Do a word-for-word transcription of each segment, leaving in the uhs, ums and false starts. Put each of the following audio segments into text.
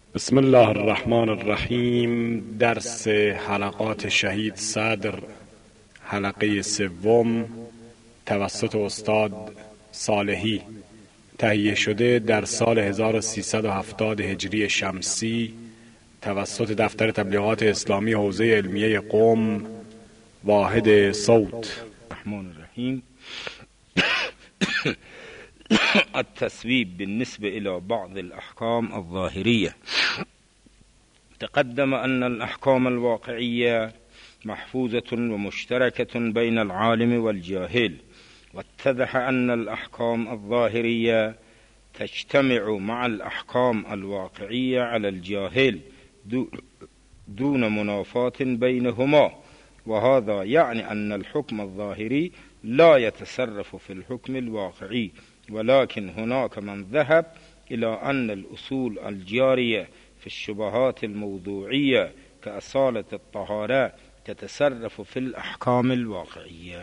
بسم الله الرحمن الرحیم. درس حلقات شهید صدر، حلقه سوم، توسط استاد صالحی، تهیه شده در سال هزار و سیصد و هفتاد هجری شمسی توسط دفتر تبلیغات اسلامی حوزه علمیه قم، واحد صوت. الرحمن الرحیم. التصويب بالنسبة إلى بعض الأحكام الظاهرية. تقدم أن الأحكام الواقعية محفوظة ومشتركة بين العالم والجاهل، واتضح أن الأحكام الظاهرية تجتمع مع الأحكام الواقعية على الجاهل دون منافاة بينهما، وهذا يعني أن الحكم الظاهري لا يتصرف في الحكم الواقعي، ولكن هناك من ذهب إلى أن الأصول الجارية في الشبهات الموضوعية كأصالة الطهارة تتصرف في الأحكام الواقعية.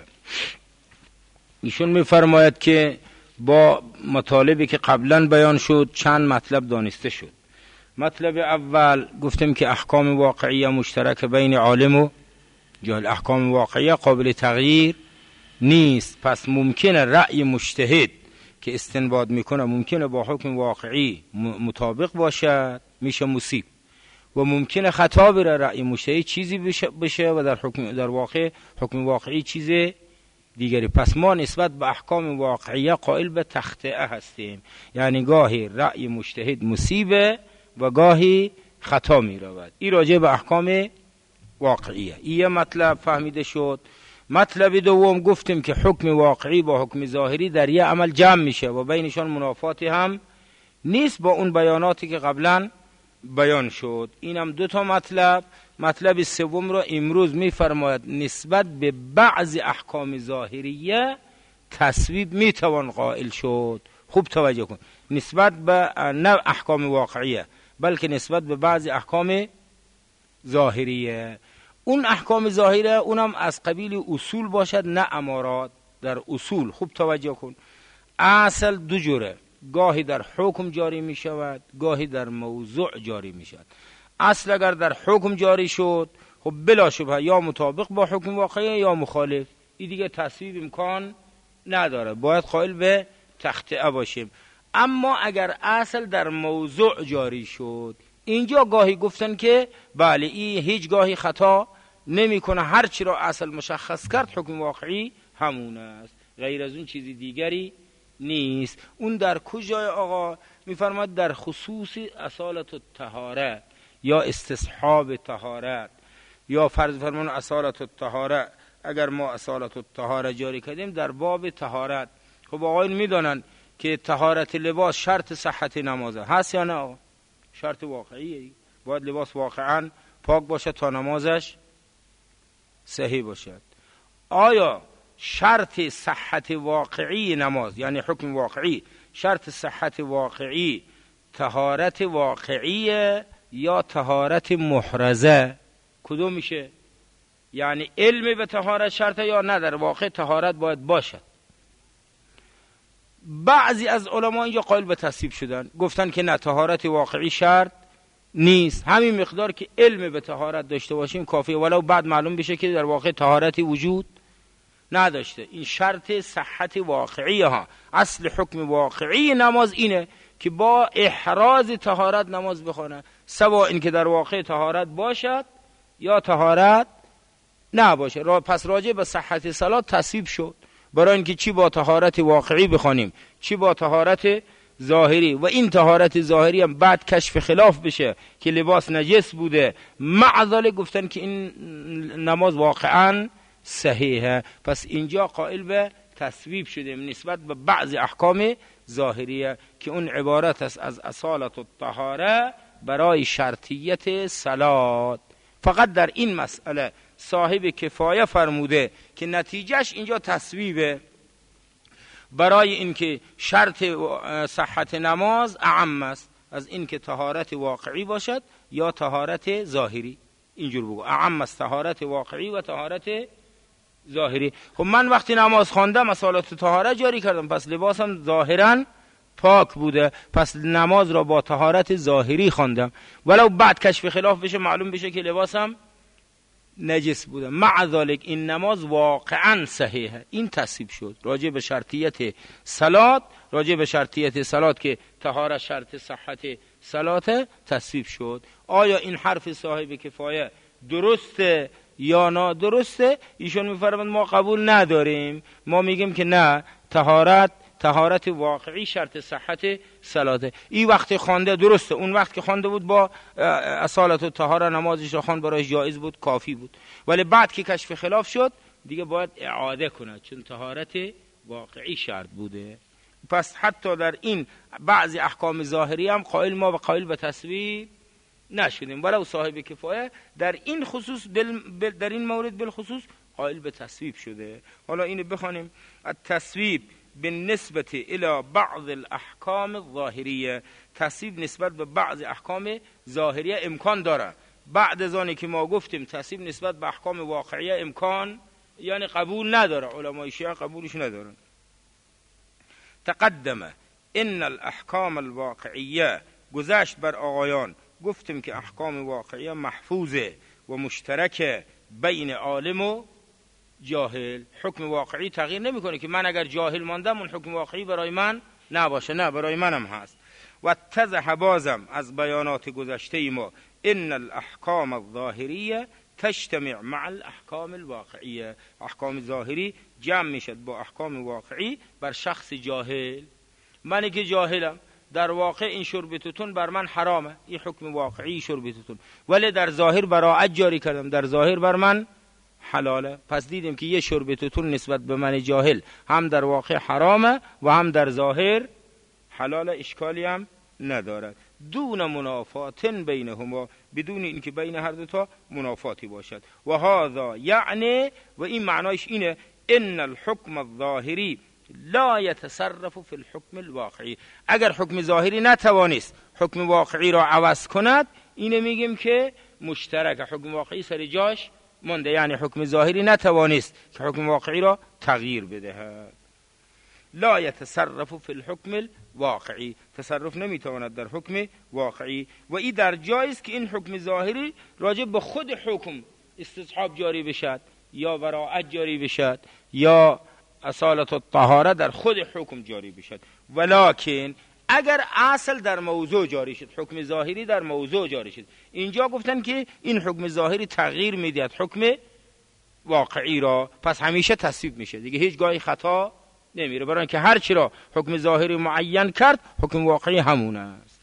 ایشون می‌فرماید که با مطالبی که قبلا بیان شد چند مطلب دانسته شد. مطلب اول گفتیم که احکام واقعیه مشترک بین عالم و جاهل. احکام واقعیه قابل تغییر نیست، پس ممکنه رأی مجتهد که استنباط میکنه ممکنه با حکم واقعی مطابق باشد، میشه مصیب، و ممکنه خطا بره، رأی مجتهد چیزی بشه و در حکم در واقع حکم واقعی چیز دیگری. پس ما نسبت به احکام واقعیه قائل به تخطئه هستیم، یعنی گاهی رأی مجتهد مصیبه و گاهی خطا میرود. این راجع به احکام واقعیه. این مطلب فهمیده شد. مطلب دوم گفتیم که حکم واقعی با حکم ظاهری در یه عمل جمع میشه و بینشان منافاتی هم نیست با اون بیاناتی که قبلا بیان شد. اینم دو تا مطلب. مطلب سوم را امروز میفرماید نسبت به بعض احکام ظاهریه تصویب میتوان قائل شد. خوب توجه کن، نسبت به نه احکام واقعیه بلکه نسبت به بعض احکام ظاهریه. اون احکام ظاهره اونم از قبیل اصول باشد نه امارات. در اصول خوب توجه کن، اصل دو جوره، گاهی در حکم جاری می شود، گاهی در موضوع جاری می شود. اصل اگر در حکم جاری شد خب بلا شبه یا مطابق با حکم واقعی یا مخالف، این دیگه تصویب امکان نداره، باید قائل به تخطئه باشیم. اما اگر اصل در موضوع جاری شد، اینجا گاهی گفتن که بله این هیچ گاهی خطا نمی کنه، هر چی را اصل مشخص کرد حکم واقعی همون است، غیر از اون چیزی دیگری نیست. اون در کجای آقا؟ میفرماد در خصوص اصالت الطهاره یا استصحاب طهارت، یا فرض فرمان اصالت الطهاره. اگر ما اصالت الطهاره جاری کردیم در باب طهارت، خب آقایون میدانن که طهارت لباس شرط صحت نمازه هست یا نه آقا؟ شرط واقعیه، باید لباس واقعا پاک باشه تا نمازش صحیح باشد. آیا شرط صحت واقعی نماز، یعنی حکم واقعی، شرط صحت واقعی طهارت واقعیه یا طهارت محرزه؟ کدوم میشه؟ یعنی علم به طهارت شرطه یا نه در واقع طهارت باید باشد؟ بعضی از علما اینجا قائل به تصویب شدن، گفتن که نه، طهارت واقعی شرط نیست، همین مقدار که علم به طهارت داشته باشیم کافیه، ولو بعد معلوم بشه که در واقع طهارتی وجود نداشته. این شرط صحت واقعی ها. اصل حکم واقعی نماز اینه که با احراز طهارت نماز بخونه، سواء این که در واقع طهارت باشد یا طهارت نباشه. پس راجع به صحت صلات تصویب شد، برای اینکه چی با طهارت واقعی بخونیم چی با طهارت ظاهری، و این طهارت ظاهری هم بعد کشف خلاف بشه که لباس نجس بوده، معذاله گفتن که این نماز واقعا صحیحه. پس اینجا قائل به تصویب شدیم نسبت به بعض احکام ظاهریه که اون عبارت است از اصالت الطهاره برای شرطیت صلات. فقط در این مسئله صاحب کفایه فرموده که نتیجهش اینجا تصویبه، برای اینکه شرط صحت نماز اعم است از اینکه طهارت واقعی باشد یا طهارت ظاهری. اینجور بگو اعم است طهارت واقعی و طهارت ظاهری. خب من وقتی نماز خواندم اصالت طهارت جاری کردم، پس لباسم ظاهرا پاک بوده، پس نماز را با طهارت ظاهری خواندم، ولو بعد کشف خلاف بشه معلوم بشه که لباسم نجس بوده، مع ذالک این نماز واقعا صحیحه. این تصویب شد راجع به شرطیت صلات، راجع به شرطیت صلات که طهارت شرط صحت صلات تصویب شد. آیا این حرف صاحب کفایه درسته یا نادرسته؟ ایشون میفرمایند ما قبول نداریم، ما میگیم که نه، طهارت طهارت واقعی شرط صحت صلاته. این وقت خوانده درسته، اون وقت که خوانده بود با اصالت و طهارت نمازش را خوان برایش جایز بود، کافی بود، ولی بعد که کشف خلاف شد دیگه باید اعاده کنه، چون طهارت واقعی شرط بوده. پس حتی در این بعضی احکام ظاهری هم قائل ما و قائل به تصویب نشدیم، ولو صاحب کفایه در این خصوص بل بل در این مورد بالخصوص قائل به تصویب شده. حالا اینو بخوانیم. التصویب بالنسبه الى بعض الاحکام الظاهریه، تصویب نسبت به بعض احکام ظاهریه امکان داره. بعد از آنی که ما گفتیم تصویب نسبت به احکام واقعیه امکان یعنی قبول نداره، علمای شیعه قبولش ندارن. تقدم ان الاحکام الواقعیه، گذشت بر آقایان گفتیم که احکام واقعیه محفوظه و مشترک بین عالم و جاهل. حکم واقعی تغییر نمیکنه که من اگر جاهل ماندم اون حکم واقعی برای من نباشه، نه، برای منم هست. و اتضح بازم از بیانات گذشته ما ان الاحکام الظاهریه تجتمع مع الاحکام الواقعیه، احکام ظاهری جمع میشد با احکام واقعی بر شخص جاهل. منی که جاهلم در واقع این شربتتون بر من حرامه، این حکم واقعی شربتتون، ولی در ظاهر براءت جاری کردم، در ظاهر بر من حلاله. پس دیدیم که یه شربتتون نسبت به من جاهل هم در واقع حرامه و هم در ظاهر حلاله، اشکالی هم ندارد. دون منافات بینهما، بدون اینکه بین هر دو تا منافاتی باشد. و هذا یعنی، و این معنایش اینه، ان الحکم الظاهری لا يتصرف في الحكم الواقعی. اگر حکم ظاهری نتوانست حکم واقعی را عوض کند، اینه میگیم که مشترک، حکم واقعی سر جاش مونده، یعنی حکم ظاهری نتوانست که حکم واقعی را تغییر بدهد. لا يتصرف في الحكم الواقعی، تصرف نمیتواند در حکم واقعی. و این در جایی است که این حکم ظاهری راجع به خود حکم استصحاب جاری بشد یا براءت جاری بشد یا اصالت و طهاره در خود حکم جاری بشد. ولکن اگر اصل در موضوع جاری شد، حکم ظاهری در موضوع جاری شد، اینجا گفتن که این حکم ظاهری تغییر میدهد حکم واقعی را، پس همیشه تصویب میشه دیگه، هیچ گاهی خطا نمیره، برای اینکه هر چی را حکم ظاهری معین کرد حکم واقعی همون است.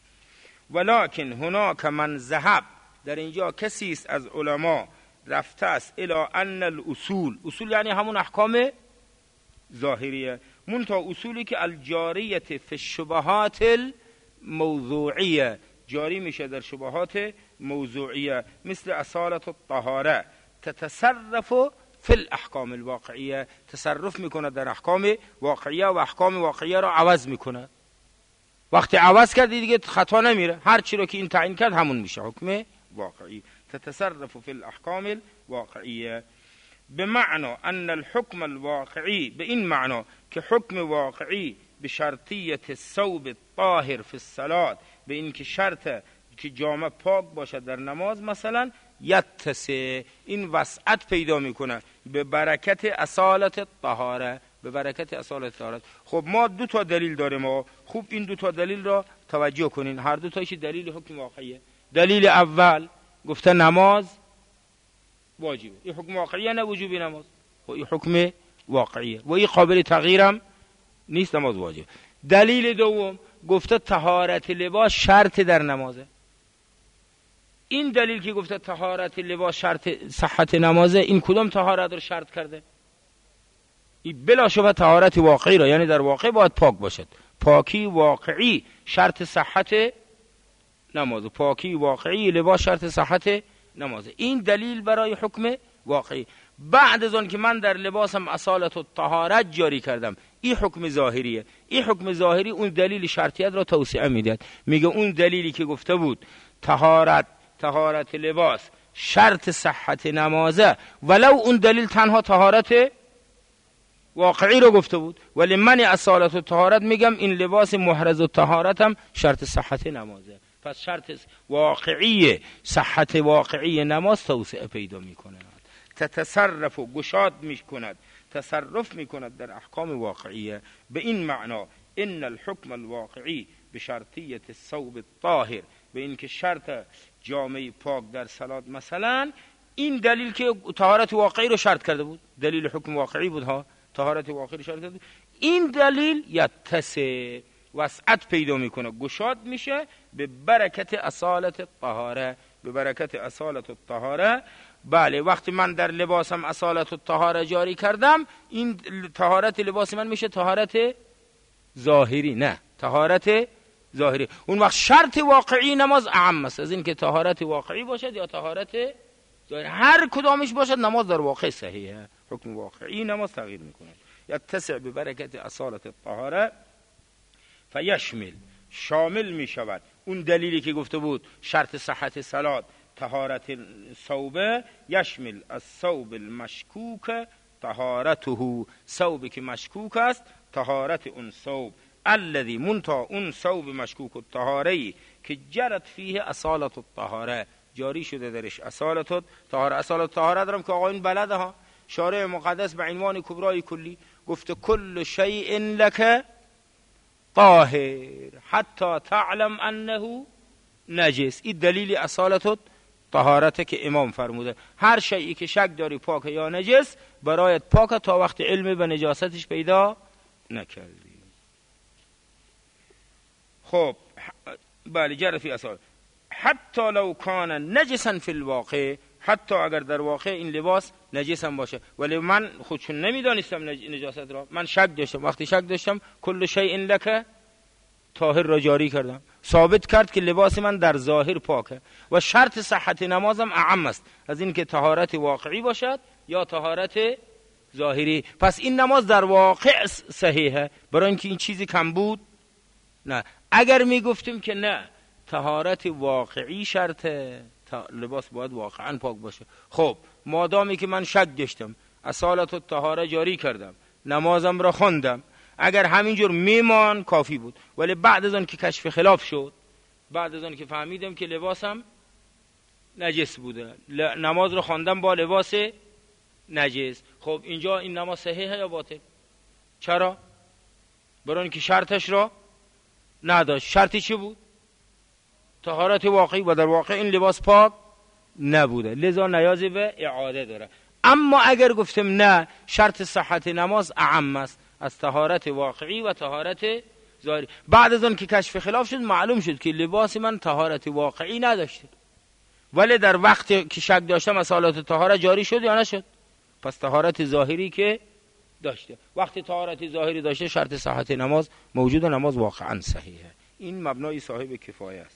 ولکن هناک من ذهب، در اینجا کسی است از علما رفته است الی ان الاصول، اصول یعنی همون احکام ظاهریه، منتها اصولی که الجاریت فی الشبهات الموضوعیه، جاری میشه در شبهات موضوعیه، مثل اصالت الطهاره، تتصرف فی الاحکام الواقعیه، تصرف میکنه در احکام واقعیه و احکام واقعیه را عوض میکنه. وقتی عوض کردی دیگه خطا نمیره، هر چی رو که این تعیین کرد همون میشه حکم واقعی. تتصرف فی الاحکام الواقعیه بمعنى ان الحكم الواقعی، به این معنا که حکم واقعی به شرطیت الثوب الطاهر فی الصلاة، به این که شرط که جامه پاک باشد در نماز مثلا، یتسع، این وسعت پیدا میکنه به برکت اصالت الطهاره، به برکت اصالت الطهاره. خب ما دو تا دلیل داریم و خوب این دو تا دلیل را توجه کنین، هر دو تایش دلیل حکم واقعیه. دلیل اول گفته نماز واجبه، این حکم واقعیه، نه وجوبی نماز، خب این حکم واقعیه و این قابل تغییرم نیست، نماز واجبه. دلیل دوم گفته طهارت لباس شرط در نمازه، این دلیل که گفته طهارت لباس شرط صحت نمازه، این کدام طهارت رو شرط کرده؟ این بلا شبه طهارت واقعی را، یعنی در واقع باید پاک باشد، پاکی واقعی شرط صحت نمازه، پاکی واقعی لباس شرط صحت نمازه. این دلیل برای حکم واقعی. بعد از آن که من در لباسم اصالت و طهارت جاری کردم، این حکم ظاهریه. این حکم ظاهری اون دلیل شرطیت را توسعه میدهد، میگه اون دلیلی که گفته بود طهارت طهارت لباس شرط صحت نمازه، ولو اون دلیل تنها طهارت واقعی رو گفته بود، ولی من اصالت و طهارت میگم این لباس محرز و طهارت هم شرط صحت نمازه. پس شرط واقعی صحت واقعی نماز توسعه پیدا میکنه، تتصرف و گشاد میکند، تصرف میکند در احکام واقعیه. به این معنا ان الحکم الواقعی به شرطیت الثوب الطاهر، به این که شرط جامعه پاک در صلات مثلا، این دلیل که طهارت واقعی رو شرط کرده بود، دلیل حکم واقعی بود ها، طهارت واقعی رو شرط کرده بود، این دلیل یتسع وسعت پیدا میکنه، گشاد میشه به برکت اصالت الطهاره، به برکت اصالت الطهاره. بله وقتی من در لباسم اصالت الطهاره جاری کردم، این طهارت لباس من میشه طهارت ظاهری، نه طهارت ظاهری. اون وقت شرط واقعی نماز اعم است از این که طهارت واقعی باشد یا طهارت ظاهری، هر کدامش باشد نماز در واقع صحیحه. حکم واقعی نماز تغییر میکنه. یتسع به برکت اصالت الطهاره فیشمل، شامل میشود اون دلیلی که گفته بود شرط صحت صلات طهارت ثوبه، یشمل از ثوب المشکوک طهارته، ثوبی که مشکوک است طهارت اون ثوب، الذی منتا اون ثوب مشکوک الطهاره که جرت فیه اصالت الطهاره، جاری شده درش اصالت الطهاره. اصالت الطهاره دارم که آقایون بلده ها، شارع مقدس به عنوان کبرای کلی گفته کل شیء لک طاهر حتی تعلم انه نجس. این دلیل اصالت طهارت که امام فرموده هر شیئی که شک داری پاک یا نجس برایت پاک تا وقت علم به نجاستش پیدا نکردی. خب بله جرت فی اصالت حتی لو کان نجسا فی الواقع، حتی اگر در واقع این لباس نجس هم باشه، ولی من خودشون نمیدانستم نجاست را، من شک داشتم، وقتی شک داشتم کل شیء لک طاهر را جاری کردم، ثابت کرد که لباس من در ظاهر پاکه. و شرط صحت نمازم اعم است از این که طهارت واقعی باشد یا طهارت ظاهری. پس این نماز در واقع صحیحه، برای اینکه این چیزی کم بود نه. اگر میگفتیم که نه طهارت واقعی شرطه، لباس باید واقعا پاک باشه، خب مادامی که من شک داشتم اصالت الطهاره جاری کردم، نمازم را خواندم، اگر همینجور میمان کافی بود. ولی بعد از آن که کشف خلاف شد، بعد از آن که فهمیدم که لباسم نجس بوده، نماز رو خواندم با لباس نجس، خب اینجا این نماز صحیحه یا باطل؟ چرا؟ برای اینکه شرطش را نداشت. شرطی چی بود؟ طهارت واقعی، و در واقع این لباس پاک نبوده، لذا نیاز به اعاده داره. اما اگر گفتم نه شرط صحت نماز اعم است از طهارت واقعی و طهارت ظاهری، بعد از اون که کشف خلاف شد معلوم شد که لباس من طهارت واقعی نداشته، ولی در وقت که شک داشتم اصالت طهارت جاری شد یا نشد؟ پس طهارت ظاهری که داشته، وقتی طهارت ظاهری داشته شرط صحت نماز موجود، نماز واقعا صحیحه. این مبنای صاحب کفایه است.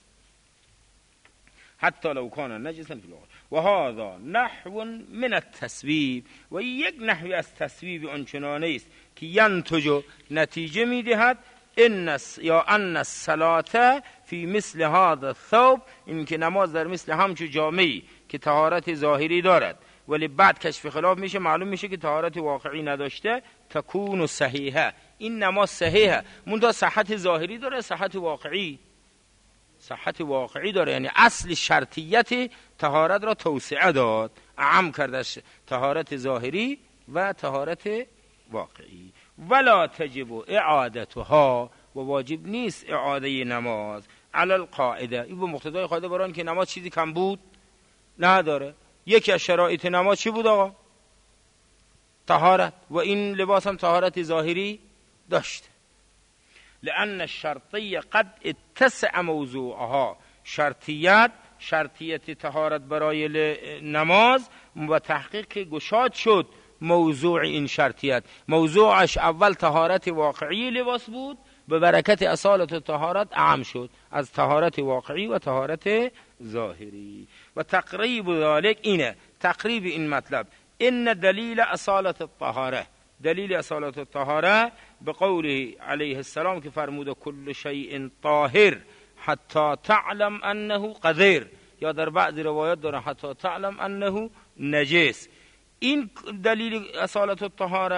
حتی لو کان نجسا فی الواقع. و هذا نحو من التسویب، و یک نحوی از تسویب آنچنانه است که ینتج نتیجه میدهد ان یا ان الصلاه فی مثل هذا الثوب، این که نماز در مثل همچو جامعی که طهارت ظاهری دارد ولی بعد کشف خلاف میشه معلوم میشه که طهارت واقعی نداشته، تکون صحیحه، این نماز صحیحه، منتها صحت ظاهری داره، صحت واقعی صحت واقعی داره، یعنی اصل شرطیت طهارت را توسعه داد، اعم کردش طهارت ظاهری و طهارت واقعی. ولا تجب اعادتها، و واجب نیست اعاده نماز علی القاعده، این به مقتضای قاعده بران که نماز چیزی کم بود نداره. یکی از شرایط نماز چی بود آقا؟ طهارت، و این لباس هم طهارت ظاهری داشته. لأن الشرطیه قد اتسع موضوعها، شرطیت شرطیت طهارت برای نماز و تحقیق که گشاد شد موضوع این شرطیت، موضوعش اول طهارت واقعی لباس بود، به برکت اصالت طهارت اعم شد از طهارت واقعی و طهارت ظاهری. و تقریب ذلك اینه، تقریب این مطلب، ان دلیل اصالت الطهاره، دلیل اصالت الطهاره به قوله علیه السلام که فرموده کل شیء طاهر حتی تعلم انه قذر، یا در بعض روایات داره حتی تعلم انه نجس. این دلیل اصالت الطهاره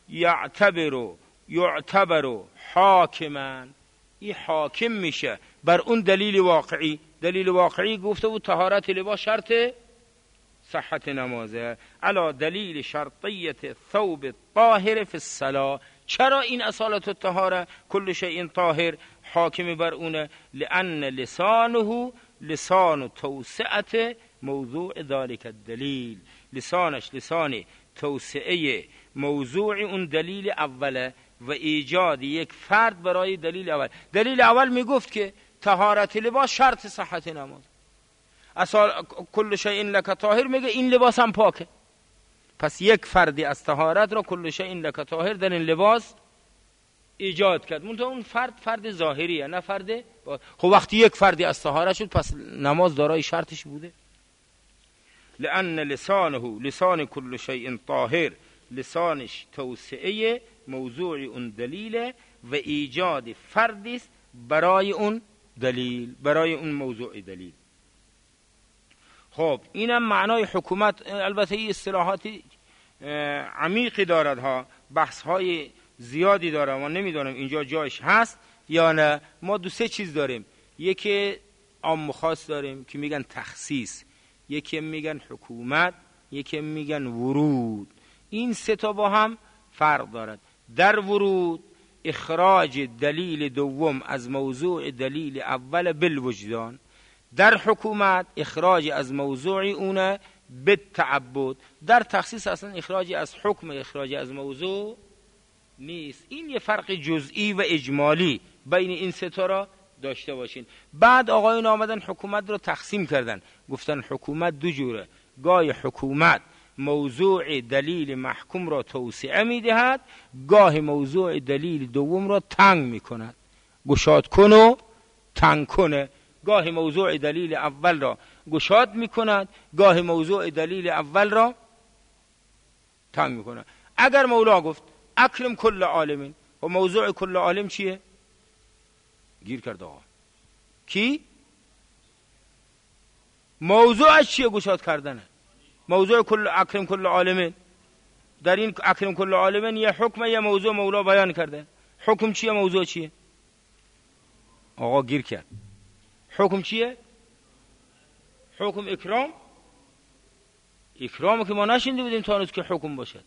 یعتبر یعتبر حاکما، این حاکم میشه بر اون دلیل واقعی. دلیل واقعی گفته بود طهارت لباس شرط صحت نمازه، علا دلیل شرطیت ثوب طاهر فی الصلاة. چرا این اصالت الطهاره کل شیء طاهر حاکم بر اونه؟ لان لسانه لسان توسعت موضوع ذلك الدلیل، لسانش لسان توسعه موضوع اون دلیل اوله و ایجاد یک فرد برای دلیل اول. دلیل اول میگفت که طهارت لباس شرط صحت نماز، اصال کل شیء لک طاهر میگه این لباس هم پاکه، پس یک فردی از طهارت را کل شیء لک طاهر در این لباس ایجاد کرد. منتها اون فرد فرد ظاهریه نه فرد با... خب وقتی یک فردی از طهارت شد پس نماز دارای شرطش بوده. لأن لسانه لسان کل شیء طاهر، لسانش توسعه موضوع اون دلیل و ایجاد فردی است برای اون دلیل، برای اون موضوع دلیل. خب اینم معنای حکومت. البته این اصطلاحاتی عمیقی دارد ها، بحث های زیادی داره، ما نمیدونم اینجا جایش هست یا نه. ما دو سه چیز داریم، یکی عام و خاص داریم که میگن تخصیص، یکی میگن حکومت، یکی میگن ورود. این سه تا با هم فرق دارد. در ورود اخراج دلیل دوم از موضوع دلیل اول بالوجدان، در حکومت اخراج از موضوع اونه بالتعبد، در تخصیص اصلا اخراج از حکم اخراج از موضوع نیست. این یه فرق جزئی و اجمالی بین این سه تا را داشته باشین. بعد آقایون آمدن حکومت رو تقسیم کردن، گفتن حکومت دو جوره، گاهی حکومت موضوع دلیل محکوم را توسعه میدهد، گاهی موضوع دلیل دوم را تنگ میکند، گشاد کن و تنگ کنه. گاهی موضوع دلیل اول را گشاد میکند، گاهی موضوع دلیل اول را تنگ میکند. اگر مولا گفت اکرم کل عالمین، و موضوع کل عالم چیه؟ گیر کرده آقا کی؟ موضوعش چیه؟ گشاد کردنه. موضوع کل اکرم کل عالمین، در این اکرم کل عالمین یه حکم یه موضوع مولا بیان کرده. حکم چیه؟ موضوع چیه؟ آقا گیر کرد. حکم چیه؟ حکم اکرام. اکرام که ما نشینده بودیم تا هنوز که حکم باشد.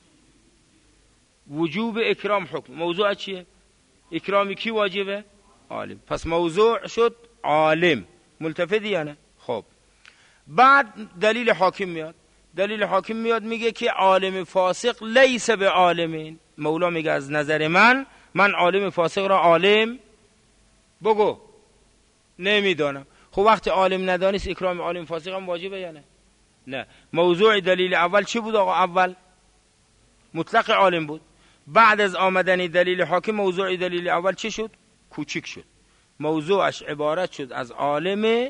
وجوب اکرام حکم. موضوع چیه؟ اکرامی کی واجبه؟ عالم. پس موضوع شد عالم. ملتفتی یا نه؟ خب بعد دلیل حاکم میاد. دلیل حاکم میاد میگه که عالم فاسق لیس به عالمین. مولا میگه از نظر من من عالم فاسق را عالم بگو نمیدانم. خب وقتی عالم ندانست اکرام عالم فاسق هم واجبه یا نه؟ نه. موضوع دلیل اول چی بود آقا؟ اول مطلق عالم بود. بعد از آمدن دلیل حاکم موضوع دلیل اول چی شد؟ کوچیک شد. موضوعش عبارت شد از عالم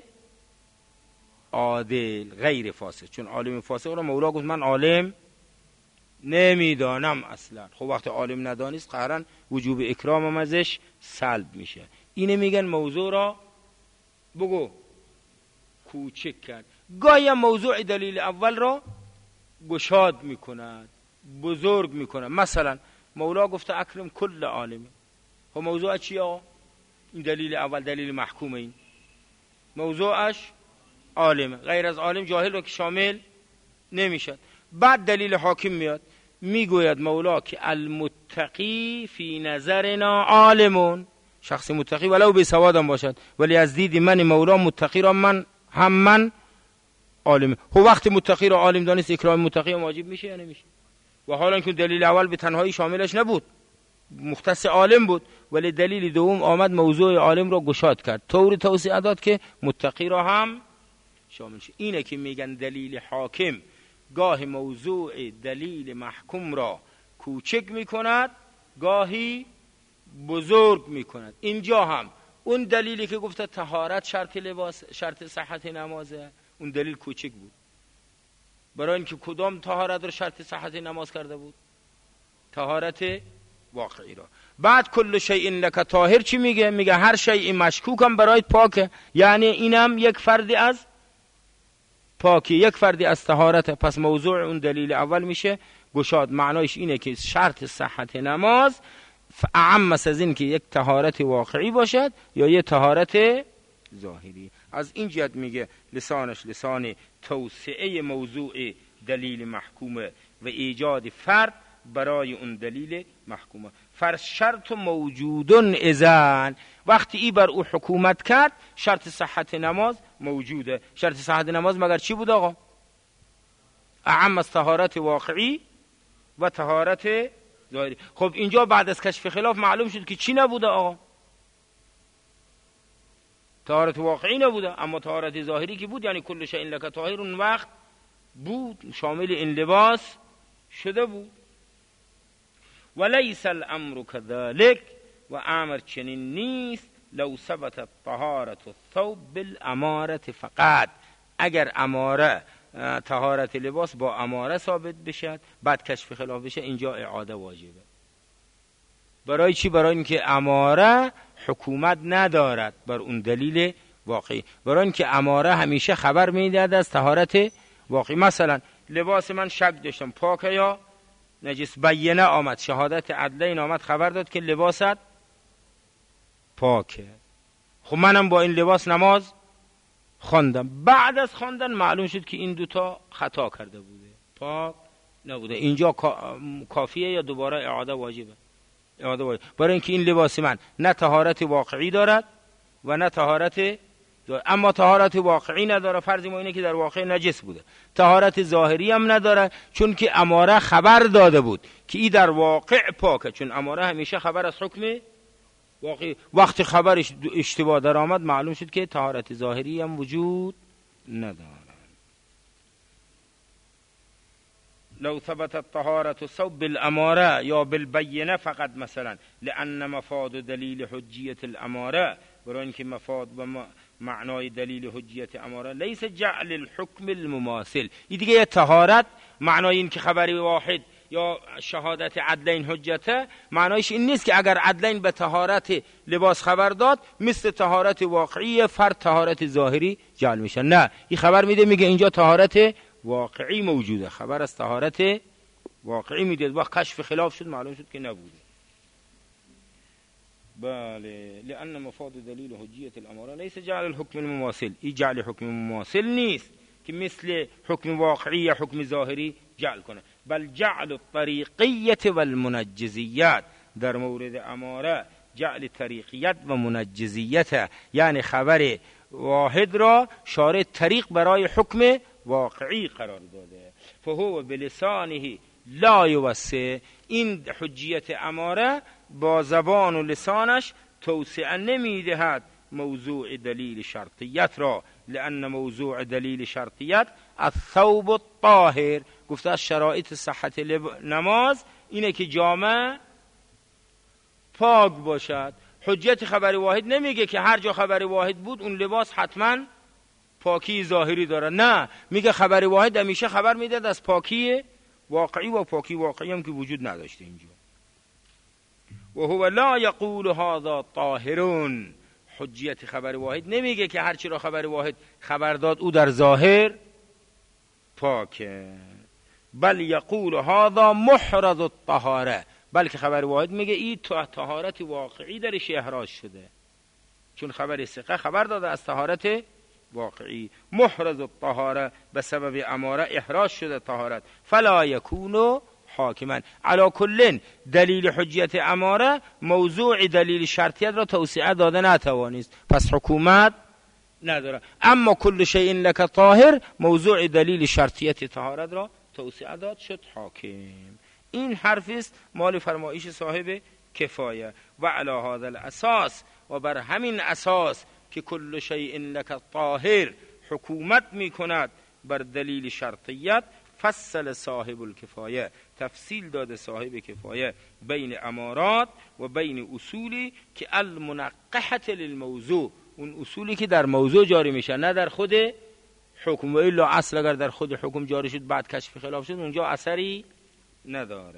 عادل غیر فاسق، چون عالم فاسق را مولا گفت من عالم نمیدانم اصلا. خب وقتی عالم ندانست قهرن وجوب اکرام هم ازش سلب میشه. اینه میگن موضوع را بگو کوچک کرد. گاهی موضوع دلیل اول را گشاد میکند، بزرگ میکند. مثلا مولا گفته اکرم کل عالم، خب موضوع چیه؟ این دلیل اول دلیل محکومه، این موضوعش عالم، غیر از عالم جاهل رو که شامل نمیشد. بعد دلیل حاکم میاد میگوید مولا که المتقی فی نظرنا عالمون، شخص متقی ولو بی سواد هم باشد ولی از دید من مولا متقی را من هم من عالم. خب وقتی متقی را عالم دانست اکرام متقی هم واجب میشه یا نمیشه؟ و حالا که دلیل اول به تنهایی شاملش نبود، مختص عالم بود، ولی دلیل دوم آمد موضوع عالم را گشاد کرد، طور توسعه داد که متقی را هم شامل شه. اینه که میگن دلیل حاکم گاهی موضوع دلیل محکوم را کوچک میکند، گاهی بزرگ میکند. اینجا هم اون دلیلی که گفته طهارت شرط لباس شرط صحت نمازه، اون دلیل کوچک بود. برای اینکه کدام طهارت رو شرط صحت نماز کرده بود؟ طهارت واقعی را. بعد کل شیء لک طاهر چی میگه؟ میگه هر شیء مشکوک هم برایت پاکه، یعنی اینم یک فردی از پاکی، یک فردی از طهارت. پس موضوع اون دلیل اول میشه گشاد معنایش اینه که شرط صحت نماز اعم از این که یک طهارت واقعی باشد یا یک طهارت ظاهری. از این جهت میگه لسانش لسان توسعه موضوع دلیل محکومه و ایجاد فرد برای اون دلیل محکومه. فرض شرط موجودن اذن، وقتی ای بر او حکومت کرد شرط صحت نماز موجوده. شرط صحت نماز مگر چی بود آقا؟ اعم از طهارت واقعی و طهارت ظاهری. خب اینجا بعد از کشف خلاف معلوم شد که چی نبوده آقا؟ طهارت واقعی نبوده، اما طهارت ظاهری که بود، یعنی کل شیء لک طاهر اون وقت بود، شامل این لباس شده بود. ولیس الامر كذلك، و امر چنین نیست. لو ثبت الطهارة الثوب بالامارة فقط، اگر اماره طهارت لباس با اماره ثابت بشد بعد کشف خلاف بشه، اینجا اعاده واجبه. برای چی؟ برای اینکه اماره حکومت ندارد بر اون دلیل واقعی، برای اینکه اماره همیشه خبر میدهد از طهارت واقعی. مثلا لباس من شک داشتم پاکه یا نجس، بیینه آمد، شهادت عدلین آمد خبر داد که لباست پاکه. خب منم با این لباس نماز خواندم، بعد از خواندن معلوم شد که این دوتا خطا کرده بوده، پاک نبوده. اینجا کافیه یا دوباره اعاده واجبه؟ اعاده واجبه، برای اینکه این لباس من نه طهارت واقعی دارد و نه طهارت، اما طهارت واقعی نداره. فرض ما اینه که در واقع نجس بوده. طهارت ظاهری هم نداره، چون که اماره خبر داده بود که این در واقع پاکه، چون اماره همیشه خبر از حکم واقعی. وقتی خبرش اشتباه در آمد معلوم شد که طهارت ظاهری هم وجود نداره. لو ثبت الطهارة الثوب بالاماره یا بالبینه فقط، مثلا لان مفاد دلیل حجیت الاماره، برای اینکه مفاد و معنای دلیل حجیت اماره لیس جعل الحکم المماثل. این دیگه یه طهارت معنای این که خبری واحد یا شهادت عدلین حجته، معنایش این نیست که اگر عدلین به طهارت لباس خبر داد مثل طهارت واقعی فرد طهارت ظاهری جعل میشه. نه، این خبر میده میگه اینجا طهارت واقعی موجوده، خبر از طهارت واقعی میده. وقت کشف خلاف شد معلوم شد که نبوده. بله، لأن مفاد دلیل حجیت الاماره لیس جعل الحکم المماثل. این جعل حکم مماثل نیست که مثل حکم واقعی یا حکم ظاهری جعل کنه، بل جعل الطریقیت و المنجزیت. در مورد اماره جعل طریقیت و منجزیت، یعنی خبر واحد را شارع طریق برای حکم واقعی قرار داده. فهو بلسانه لا یوسع. این حجیت اماره با زبان و لسانش توسعه نمیدهد موضوع دلیل شرطیت را، لأن موضوع دلیل شرطیت الثوب الطاهر. گفته از شرایط صحت نماز اینه که جامه پاک باشد. حجیت خبر واحد نمیگه که هر جا خبر واحد بود اون لباس حتما پاکی ظاهری داره، نه، میگه خبر واحد همیشه خبر میداد از پاکی واقعی، و پاکی واقعی هم که وجود نداشته اینجا. و هو لا یقول هذا طاهرون. حجیت خبر واحد نمیگه که هر چی را خبر واحد خبر داد او در ظاهر پاکه، بل یقول هذا محرز الطهاره. بلکه خبر واحد میگه این طهارت واقعی درش احراز شده، چون خبر ثقه خبر داده از طهارت واقعی. محرز الطهاره، به سبب اماره احراز شده طهارت. فلا یکونو حاکما. علی کل دلیل حجیت اماره موضوع دلیل شرطیت را توسعه داده نتوانست، پس حکومت نداره. اما کل شیء لک طاهر موضوع دلیل شرطیت طهارت را توسعه داد، شد حاکم. این حرف است مال فرمایش صاحب کفایه. و علی هذا الاساس، و بر همین اساس که کل شیء لک طاهر حکومت می کند بر دلیل شرطیت، فصل صاحب الکفایه، تفصیل داده صاحب کفایه بین امارات و بین اصولی که المنقحة للموضوع، اون اصولی که در موضوع جاری میشه نه در خود حکم. و الا اصل اگر در خود حکم جاری شد بعد کشف خلاف شد اونجا اثری نداره.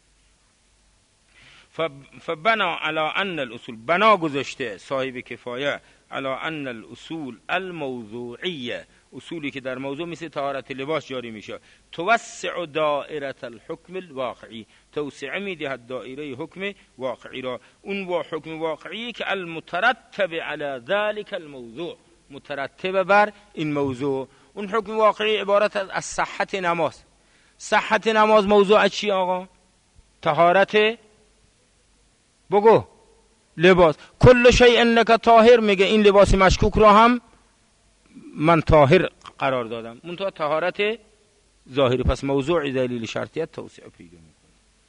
فبنا علی ان الاصول، بنا گذاشته صاحب کفایه علی ان الاصول الموضوعیه، اصولی که در موضوع مثل طهارت لباس جاری میشه. توسع دائره الحکم الواقعی، توسعه میدهد دایره حکم واقعی را، اون وا حکم واقعی که المترتب علی ذلك الموضوع، مترتب بر این موضوع. اون حکم واقعی عبارت از صحت نماز. صحت نماز موضوع چی آقا؟ طهارت بگو لباس. کل شیء انک طاهر، میگه این لباس مشکوک را هم من طاهر قرار دادم، منتها طهارت ظاهری. پس موضوع دلیل شرطیت توسعه پیدا میکنه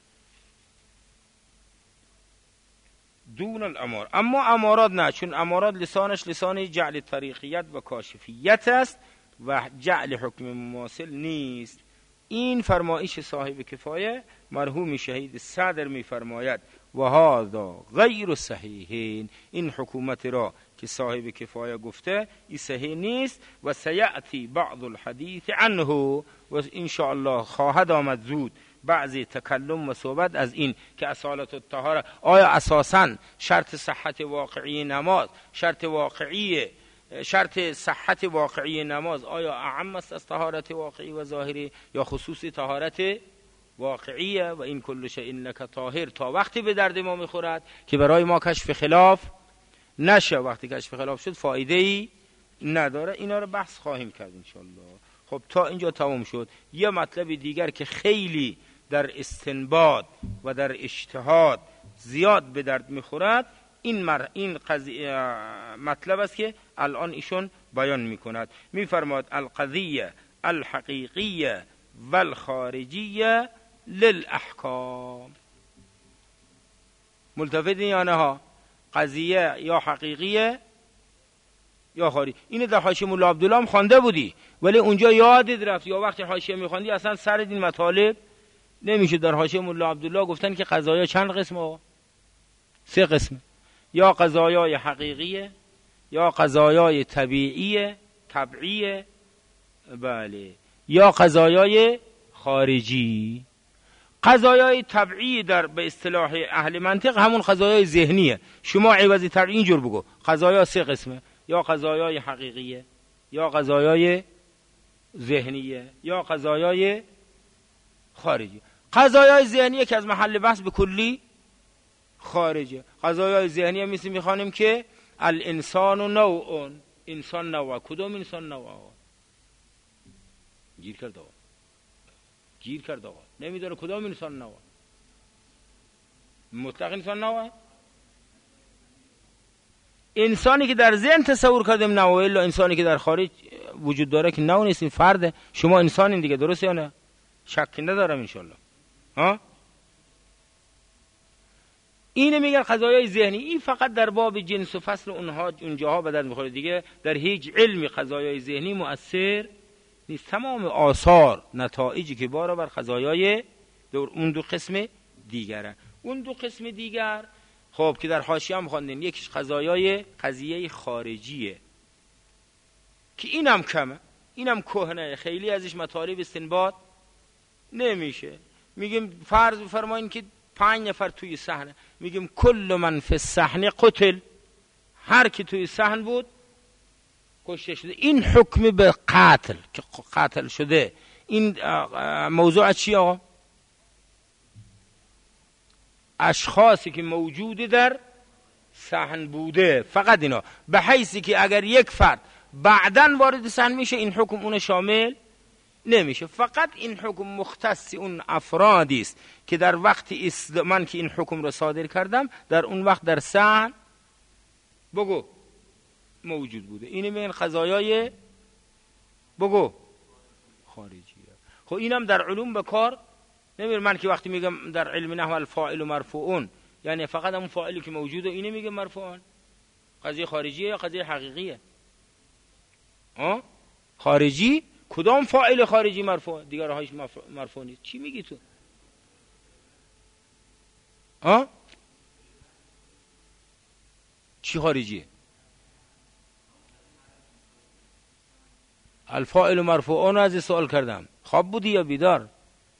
دون الامار. اما امارات نه، چون امارات لسانش لسان جعل طریقیت و کاشفیت است و جعل حکم مماثل نیست. این فرمایش صاحب کفایه مرحوم شهید صدر میفرماید و هذا غیر صحیحین، این حکومت را که صاحب کفایه گفته این صحیح نیست. و سیأتی بعض الحدیث عنه، و ان شاء الله خواهد آمد زود بعضی تکلم و صحبت از این که اصالت الطهاره آیا اساساً شرط صحت واقعی نماز، شرط واقعی شرط صحت واقعی نماز آیا اعم است از طهارت واقعی و ظاهری یا خصوصی طهارت واقعیه؟ و این کل شیء انک طاهر تا وقتی به درد ما میخورد که برای ما کشف خلاف نشه. وقتی کشف خلاف شد فایده ای نداره. اینا رو بحث خواهیم کرد ان شاء الله. خب تا اینجا تمام شد. یه مطلب دیگر که خیلی در استنباط و در اجتهاد زیاد به درد میخورد این مر این قضیه مطلب است که الان ایشون بیان میکند. میفرماد القضیه الحقیقیه والخارجیه للاحکام. ملتفتین یا نه ها؟ قضیه یا حقیقیه یا خارجی. اینو در حاشیه مولا عبدالله هم خوانده بودی ولی اونجا یادت رفت، یا وقتی حاشیه میخواندی اصلا سر این مطالب نمیشه. در حاشیه مولا عبدالله گفتن که قضایا چند قسمه؟ سه قسم، یا قضایای حقیقیه، یا قضایای طبیعیه طبعیه، بله، یا قضایای خارجی. قضایای طبعی در به اصطلاح اهل منطق همون قضایای ذهنیه. شما عوضی تر اینجور بگو قضایا سه قسمه، یا قضایای حقیقیه، یا قضایای ذهنیه، یا قضایای خارجی. قضایای ذهنیه که از محل بحث به کلی خارجه. قضایای ذهنیه مثل میخوانیم که الانسان نوع، انسان نوع. کدوم انسان نوع؟ گیر کرد آقا، گیر کرد آقا، نمیدونه کدام انسان نوع. مطلق انسان نوع، انسانی که در ذهن تصور کردیم نوع، الا انسانی که در خارج وجود داره که نوع نیست، این فرده. شما انسانین دیگه، درسته یا نه؟ شکی ندارم انشالله. ها اینه میگن قضایای ذهنی. این فقط در باب جنس و فصل اونها اونجاها به درد میخوره، دیگه در هیچ علمی قضایای ذهنی مؤثر نیست. تمام آثار نتایجی که بارا بر قضایای اون دو قسم دیگره. اون دو قسم دیگر خب که در حاشیه هم خواندین، یکیش قضایای قضیه خارجیه که اینم کمه، اینم کهنه، خیلی ازش مطالب استنباط نمیشه. میگیم فرض بفرمایید که پنج نفر توی صحنه، میگیم کل من فی الصحن قتل، هر کی توی صحن بود کشته شده. این حکم به قتل که قتل شده، این موضوع چی آقا؟ اشخاصی که موجود در صحن بوده، فقط اینا، به حیثی که اگر یک فرد بعداً وارد صحن میشه این حکم اون شامل نمیشه. فقط این حکم مختص اون افرادی است که در وقت من که این حکم رو صادر کردم در اون وقت در صحن بگو موجود بوده. اینه میگن قضایای بگو خارجیه. خب اینم در علوم به کار نمیره. من که وقتی میگم در علم نحو الفاعل مرفوعون، یعنی فقط اون فاعلی که موجوده اینه میگه مرفوعون. قضیه خارجیه یا قضیه حقیقیه؟ ها خارجی کدام فاعل خارجی مرفوع؟ دیگر هاش مرفوع نیست. چی میگی تو؟ ها چی خارجیه؟ الفاعل مرفوعون از سوال کردم، خواب بودی یا بیدار؟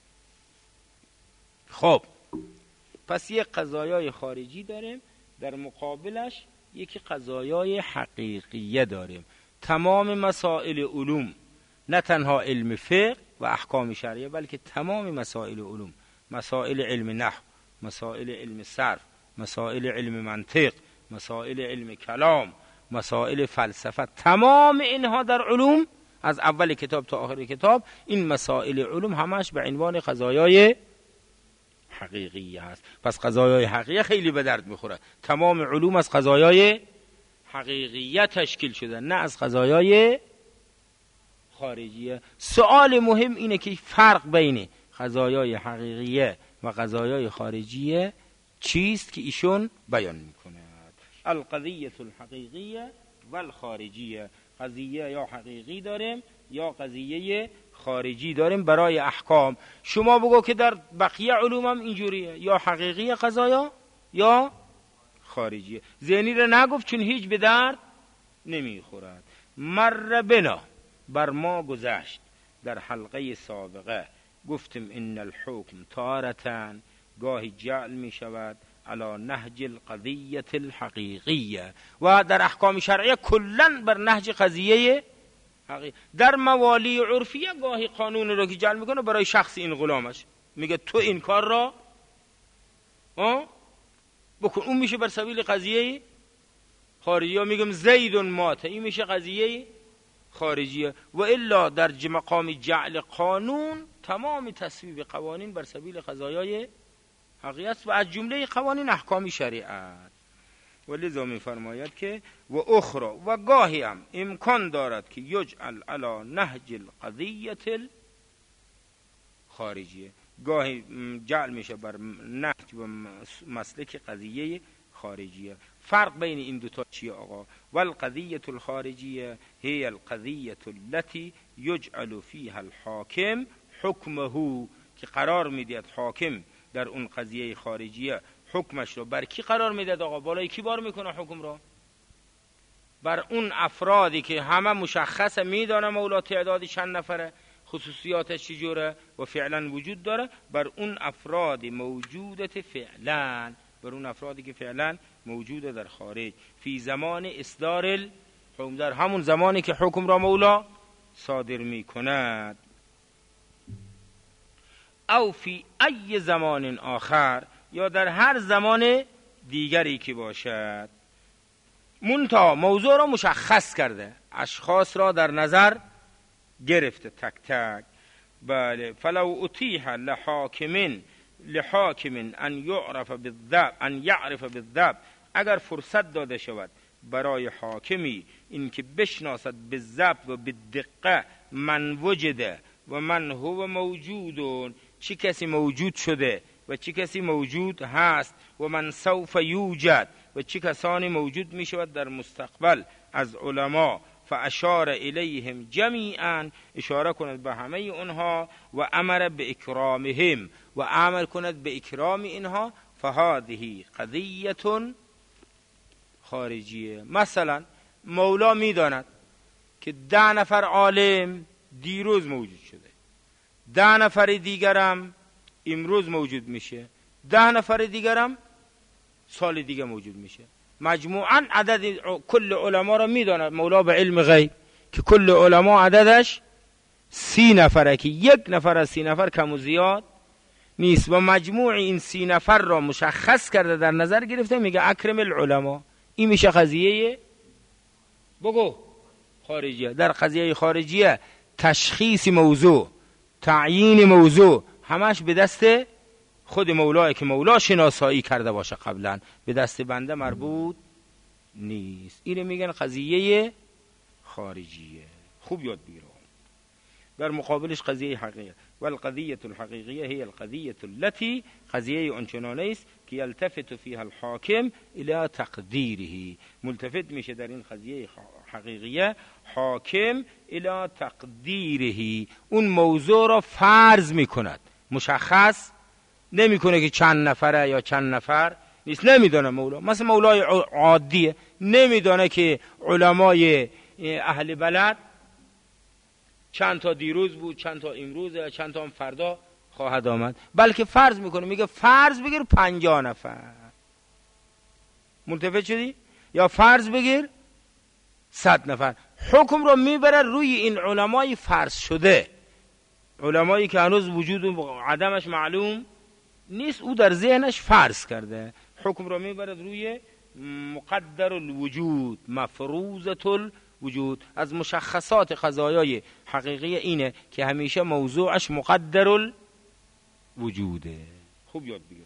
خب پس یک قضایای خارجی داریم، در مقابلش یکی قضایای حقیقیه داریم. تمام مسائل علوم، نه تنها علم فقه و احکام شرعیه بلکه تمام مسائل علوم، مسائل علم نحو، مسائل علم صرف، مسائل علم منطق، مسائل علم کلام، مسائل فلسفه، تمام اینها در علوم از اول کتاب تا آخر کتاب این مسائل علوم همش به عنوان قضایای حقیقی هست. پس قضایای حقیقی خیلی به درد میخوره. تمام علوم از قضایای حقیقیه تشکیل شده، نه از قضایای خارجیه. سوال مهم اینه که فرق بین قضایای حقیقیه و قضایای خارجیه چیست که ایشون بیان میکنه. القضیه الحقیقیه و الخارجیه، قضیه یا حقیقی داریم یا قضیه خارجی داریم برای احکام. شما بگو که در بقیه علوم هم اینجوریه، یا حقیقی قضایا یا خارجیه. ذهنی رو نگفت چون هیچ به درد نمیخورد. مر بنا، بر ما گذشت در حلقه سابقه گفتیم ان الحکم تارتن، گاهی جعل می شود علی نهج القضیه الحقیقیه، و در احکام شرعیه کلن بر نهج قضیه حقیقی. در موالی عرفیه گاهی قانون رو که جعل میکنه برای شخص این غلامش، میگه تو این کار را آه بکن، اون میشه بر سبیل قضیه خارجیه. میگم زید مات، این میشه قضیه خارجیه. و الا در مقام جعل قانون تمام تصویب قوانین بر سبیل قضایای حقیقت و از جمله قوانین احکام شریعت. و لذا می فرماید که و اخرى، و گاهی هم امکان دارد که یجعل علی نهج القضیه الخارجیه، گاهی جعل میشه بر نهج و مسلک قضیه خارجیه. فرق بین این دوتا چیه آقا؟ والقضیه الخارجیه هی القضیه التي یجعل فیها الحاکم حکمه، که قرار میدید حاکم در اون قضیه خارجیه حکمش رو بر کی قرار میدید آقا؟ بالای کی بار میکنه حکم رو؟ بر اون افرادی که همه مشخصه، میدانه مولا تعدادی چند نفره، خصوصیاتش چجوره و فعلا وجود داره، بر اون افراد موجودت فعلا، بر اون افرادی که فعلا موجوده در خارج، فی زمان اصدار الحکم، در همون زمانی که حکم را مولا صادر میکند، او فی ای زمان آخر، یا در هر زمان دیگری که باشد. منتها موضوع را مشخص کرده، اشخاص را در نظر گرفته تک تک. بله، فلو اتیح لحاکم لحاکم ان یعرف بالذب ان یعرف بالذب، اگر فرصت داده شود برای حاکمی این که بشناسد بالذب و بالدقه من وجده و من هو موجودون، چی کسی موجود شده و چی کسی موجود هست، و من سوف یوجد، و چی کسانی موجود می شود در مستقبل از علما، فاشار الیهم جمیعا، اشاره کند به همه اونها، و امر به اکرامهم، و امر کند به اکرام اینها، فهذه قضیه خارجیه. مثلا مولا می داند که ده نفر عالم دیروز موجود شده، ده نفر دیگرم امروز موجود میشه، ده نفر دیگرم سال دیگه موجود میشه. مجموعاً عدد کل علما را میداند مولا به علم غیب که کل علما عددش سی نفره، که یک نفر از سی نفر کم و زیاد نیست، و مجموع این سی نفر را مشخص کرده، در نظر گرفته، میگه اکرم العلما. این میشه قضیه بگو خارجیه. در قضیه خارجیه تشخیص موضوع، تعیین موضوع همش به دست خود مولاه که مولا شناسایی کرده باشه قبلا، به دست بنده مربوط نیست. اینو میگن قضیه خارجیه. خوب یاد بگیرید. در مقابلش قضیه حقیقیه. والقضیه الحقیقیه هی القضیه التي، قضیه آنچنانه است که یلتفت فیها الحاکم الی تقدیره، ملتفت میشه در این قضیه حقیقیه حاکم الی تقدیره، اون موضوع را فرض میکند، مشخص نمیکنه که چند نفره یا چند نفر نیست، نمیدونه مولا. مثل مولای عادیه نمیدونه که علمای اهل بلد چند تا دیروز بود، چند تا امروز، یا چند تا هم فردا خواهد آمد، بلکه فرض میکنه، میگه فرض بگیر پنجاه نفر. ملتفت شدی؟ یا فرض بگیر صد نفر. حکم رو میبره روی این علمای فرض شده، علمایی که هنوز وجود و عدمش معلوم نیست، او در ذهنش فرض کرده، حکم رو میبره روی مقدر الوجود، مفروضة الوجود. از مشخصات قضایای حقیقی اینه که همیشه موضوعش مقدر الوجوده. خوب یاد بگیرم.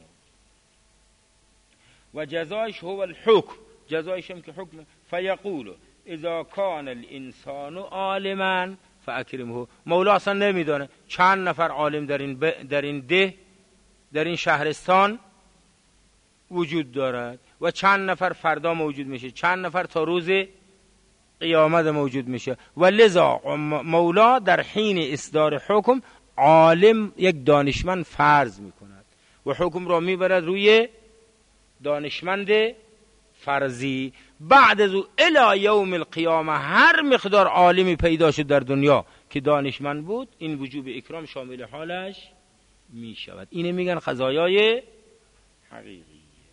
و جزایش هو الحکم، جزایش هم که حکم. فیقول اذا کان الانسان عالما فاکرمه. مولا اصلا نمیدانه چند نفر عالم در این, ب... در این ده، در این شهرستان وجود دارد و چند نفر فردا موجود میشه، چند نفر تا روز قیامت موجود میشه. و لذا مولا در حین اصدار حکم عالم یک دانشمند فرض میکند و حکم را میبرد روی دانشمند فرضی. بعد از او الی یوم القیامه هر مقدار عالمی پیدا شد در دنیا که دانشمند بود، این وجوب اکرام شامل حالش می شود. اینه میگن قضایای حقیقی.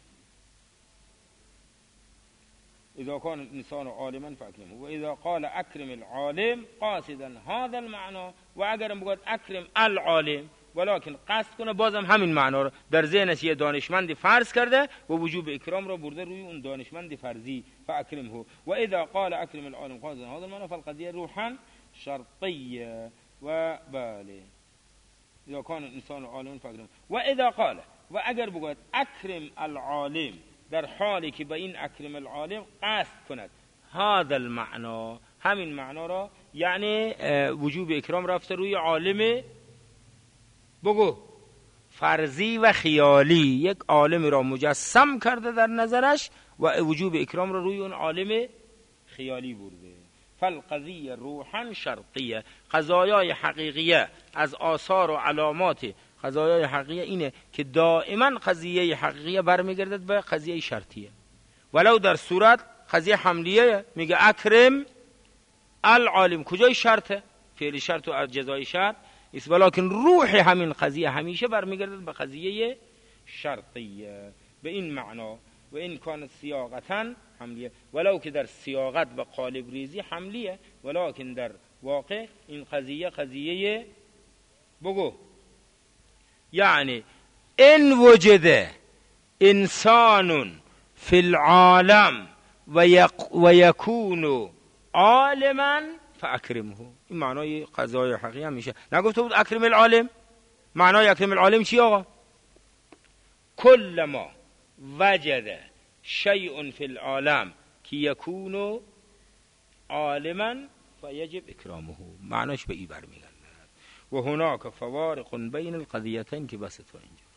اذا کان الانسان عالما فاکرمه و اذا قال اکرم العالم قاصدا هذا المعنى، و اگر بگوید اکرم العالم ولكن قصد کنه بازم همین معنا رو در ذهنش یه دانشمند فرض کرده و وجوب اکرام رو برده روی اون دانشمند فرضی، فاکرمه. و اذا قال اکرم العالم قاصدا هذا المعنى فالقضیه روحا شرطیه. و بله اذا کان الانسان عالما فاکرمه. و اذا قال، و اگر بگوید اکرم العالم در حالی که به این اکرم العالم قصد کند هذا المعنى، همین معنا را، یعنی وجوب اکرام رفته روی عالم بگو فرضی و خیالی، یک عالمی را مجسم کرده در نظرش و وجوب اکرام را روی اون عالم خیالی برده. فالقضیه روحا شرطیه. قضایای حقیقیه از آثار و علامات قضایای حقیقیه اینه که دائما قضیه حقیقیه برمیگردد به قضیه شرطیه، ولو در صورت قضیه حملیه میگه اکرم العالم، کجای شرطه؟ فعل شرط و جزای شرط است، ولکن روح همین قضیه همیشه برمیگردد به قضیه شرطیه. به این معنا و این کان سیاقتا حملیه، ولو که در سیاقت و قالب ریزی حملیه، ولکن در واقع این قضیه قضیه بگو یعنی ان وجد انسان فی العالم و یکون عالما فاکرمه. این معنای قضای حقیقی هم میشه. نگفته بود اکرم العالم؟ معنای اکرم العالم چی آقا؟ کل ما وجد شیء فی العالم که یکون عالما فیجب اکرامه. معناش به این برمیگرده. و هناک فوارق بین القضیتین که بس تو اینجا